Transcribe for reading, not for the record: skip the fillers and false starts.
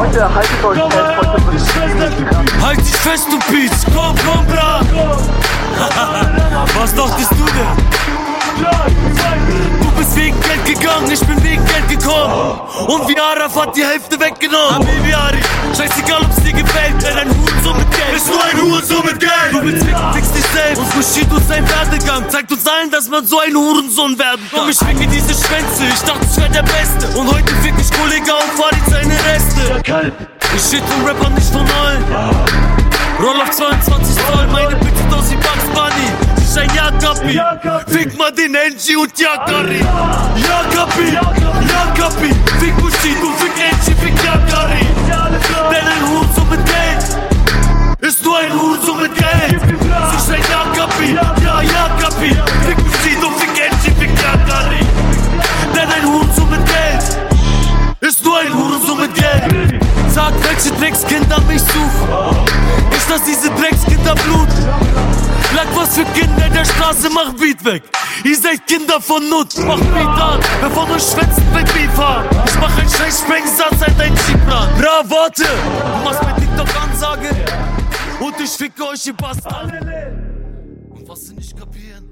Leute, haltet euch fest, heute wird Halt dich fest, du Pietz, komm, bra! Was dachtest du denn? Du bist wegen Geld gegangen, ich bin wegen Geld gekommen. Und wie Araf hat die Hälfte weggenommen. Habibi Ari, scheißegal ob's dir gefällt, denn ein Hurensohn mit Geld ist nur ein Hurensohn mit Geld. Du willst ficken, fix dich selbst. Und Bushido sein Werdegang zeigt uns allen, dass man so ein Hurensohn werden kann. Und ich ficke diese Schwänze, ich dachte ich wär der Beste. Und heute fick ich Kollege und fahr die seine Reste. Ich shit von Rappern, nicht von allen. Roll auf 22 Zoll, meine Bitch aus wie Bugs Bunny. Ich ein Jakapi, fick mal den NG und Yakari. Jakapi, fick Bushido, fick NG, fick Yakari. Denn ein Hurensohn mit Geld ist nur ein Hurensohn mit Geld. Ich ein Jakapi, Jakapi, fick Bushido, fick NG, fick Yakari. Denn ein Hurensohn mit Geld ist nur ein Hurensohn mit Geld. Sag, welche Dreckskinder mich suchen. Ich lass diese Dreckskinder bluten. Lag was für Kinder in der Straße, mach Beat weg. Ihr seid Kinder von Nut, mach Beat an. Wer von euch schwänzt, wenn Beat fahren? Ich mach ein scheiß Sprengsatz, seit ein Chipran. Bra, warte, du machst mir TikTok Ansage und ich ficke euch, ihr Bastard. Und was sie nicht kapieren,